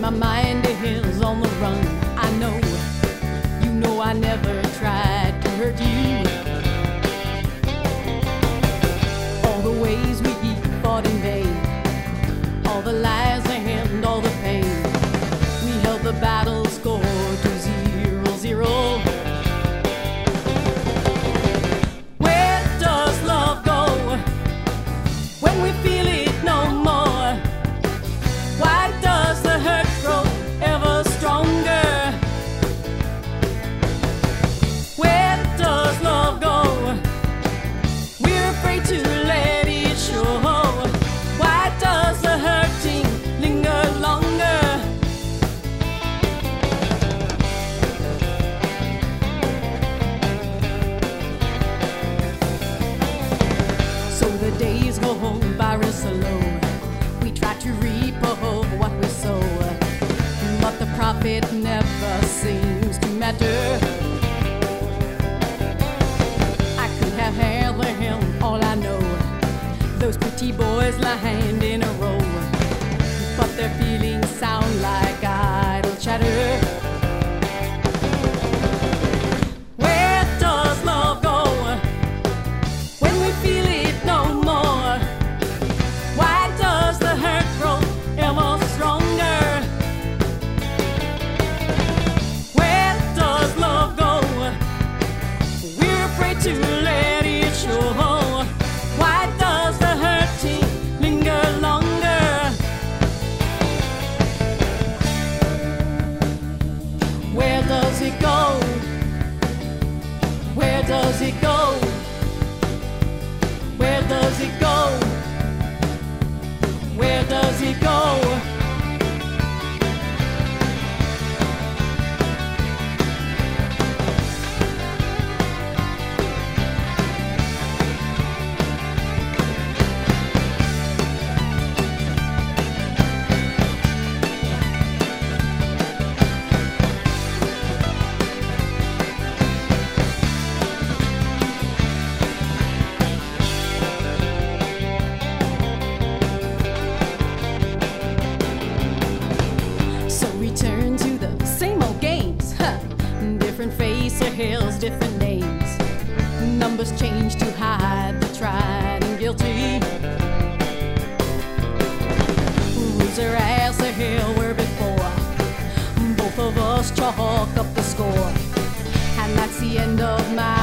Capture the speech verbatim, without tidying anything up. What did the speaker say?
my mind is on the run. I know, you know I never tried to hurt you. All the ways we fought in vain, all the lies and all the pain, we held the battle score to zero zero. Where does love go when we feel it no more? Why does the hurt grow ever stronger? Where does love go? We're afraid to let it show. Why does the hurting linger longer? So the days go by real slow. We try to reap what we sow, but the profit never seems to matter. I could have had him, all I know, those pretty boys lying in a row, but their feelings sound like idle chatter. Where does love go when we feel it no more? Why does the hurt grow ever stronger? Where does love go? We're afraid to let it show. Why does the hurting linger longer? Where does it go? Where does it go? Where does it go? Where does it go? Return to the same old games, huh? Different face or hills, different names. Numbers change to hide the tried and guilty. Rules are as the hill were before. Both of us chalk up the score, and that's the end of my